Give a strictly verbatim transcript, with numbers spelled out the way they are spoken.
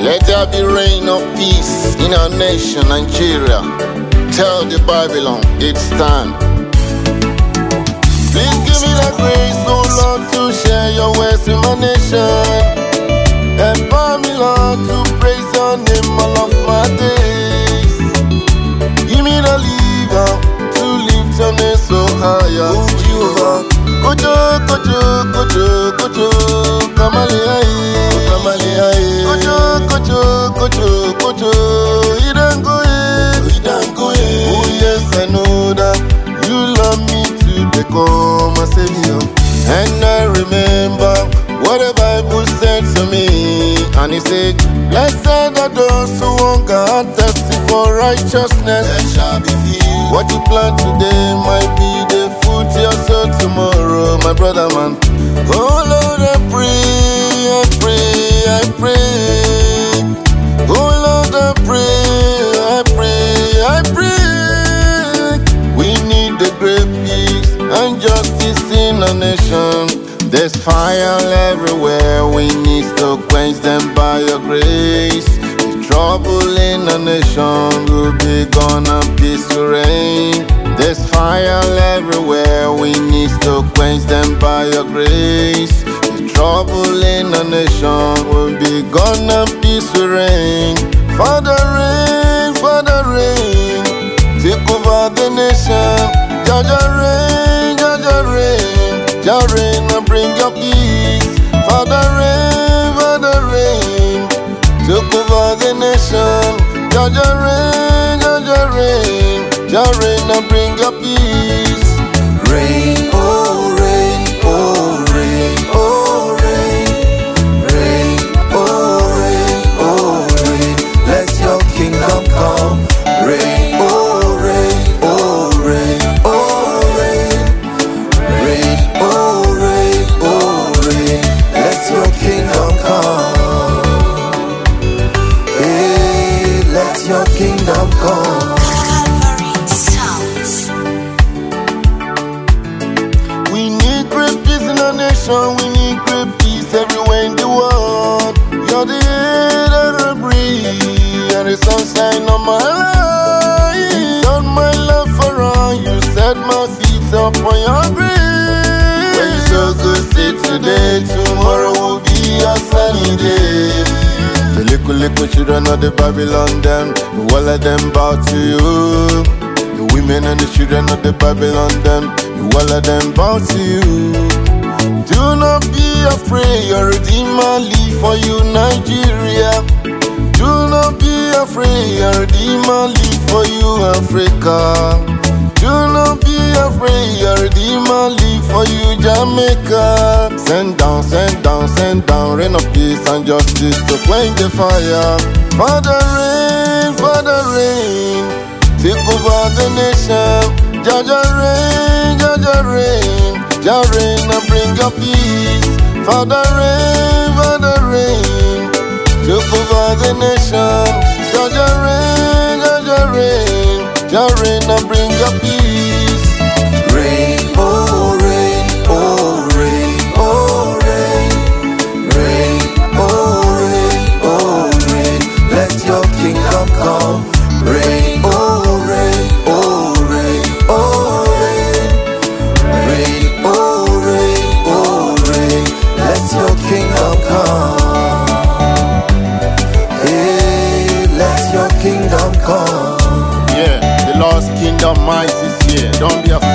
Let there be reign of peace in our nation, Nigeria. Tell the Babylon it's time. Please give me the grace, oh Lord, to share your words with my nation. Empower me, Lord, to praise your name all of my days. Give me the liver to lift your name so higher. Oh Jehovah, Kojo, Kojo, Kojo, Kojo, Kamali aye, Kamali aye. Kojo, Kojo, Kojo, Kojo, Idango eh, Idango eh. Oh yes, I know that you love me to become a savior. And I remember what the Bible said to me, and he said, blessed are those who hunger and thirsty for righteousness. They shall be filled. What you plant today might be the food to your soul tomorrow, my brother man. Oh Lord, I pray, I pray, I pray. Oh Lord, I pray, I pray, I pray. We need the great peace and justice in our nation. There's fire everywhere, we need to quench them by your grace. The trouble in the nation will be gone and peace will reign. There's fire everywhere, we need to quench them by your grace. The trouble in the nation will be gone and peace will reign. Father rain, Father rain, take over the nation. Jaja rain, Jaja rain. Jah rain and bring your peace. Father rain, Father rain, take over the nation. Jah Jah rain, Jah Jah rain, Jah rain and bring your peace. Rain, oh rain, oh rain, oh rain, rain, oh rain, oh rain. Let your kingdom come. Rain, oh rain, oh rain, oh rain, rain, oh rain, oh rain. Let your kingdom come. Hey, let your kingdom come. Calvary Sounds. We need great peace in our nation. We need great peace everywhere in the world. You're the air that I breathe, and the sunshine on my life. It's on my love for all. You set my feet up on your grave. When you so good, say today, tomorrow will be a sunny day. The little, little children of the Babylon, them, all of them bow to you. The women and the children of the Babylon, them, all of them bow to you. Do not be afraid, your Redeemer live for you, Nigeria. Do not be afraid, your Redeemer live for you, Africa. Do not be afraid, your Redeemer live for you, Jamaica. Send down, send down, send down rain of peace and justice to quench the fire. Father rain, Father rain, take over the nation. Jah Jah rain, Jah Jah rain, Jah rain and bring your peace. Father rain, Father rain, take over the nation. Jah Jah rain, Jah Jah rain, Jah rain and bring your peace. Rain, oh rain, oh rain, oh rain, rain, oh rain, oh rain. Let your kingdom come. Rain, oh rain, oh rain, oh rain, rain, oh rain, oh rain. Let your kingdom come. Hey, let your kingdom come. Yeah, the Lord's kingdom might is here. Don't be afraid.